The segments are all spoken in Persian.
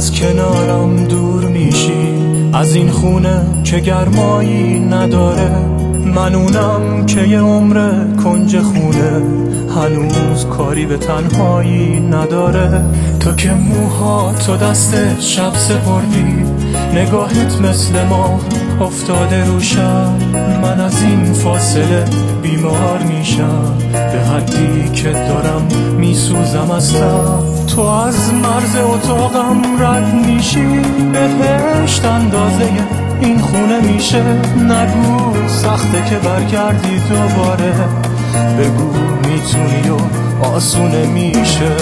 از کنارم دور میشی، از این خونه که گرمایی نداره. من اونم که یه عمر کنج خونه، هنوز کاری به تنهایی نداره. تو که موهاتو دست شب سپردی، نگاهت مثل ماه افتاده روشم. من از این فاصله بیمار میشم، به حدی که دارم میسوزم از تب. تو از مرز اتاقم رد میشی، بهشت اندازه این خونه میشه. نگو سخته که برگردی دوباره، بگو میتونی و آسونه میشه.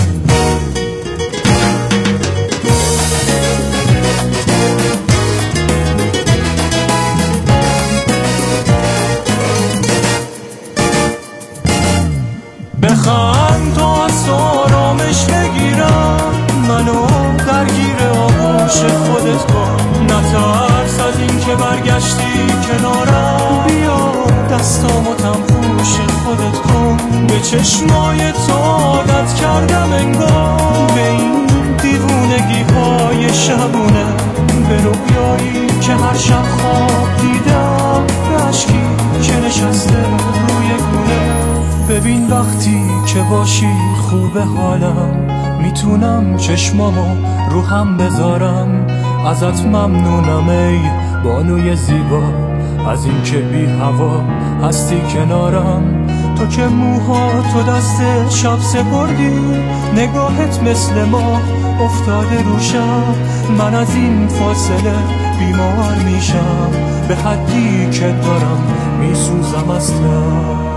بخوام تو از آرامش بگیرم، منو درگیر آغوش خودت کن. نترس از این که برگشتی کنارم، بیا دستامو تنفوش خودت کن. به چشمای تو عادت کردم انگار، به این دیوونگی های شبونه، به رویایی که هر شب خواب دیدم، به عشقی که نشسته روی گونه. ببین وقتی که باشی خوبه حالم، میتونم چشمامو رو هم بذارم. ازت ممنونم ای بانوی زیبا، از این که بی هوا هستی کنارم. تو که موهاتو دست شب سپردی، نگاهت مثل ماه افتاده روشم. من از این فاصله بیمار میشم، به حدی که دارم میسوزم از تب.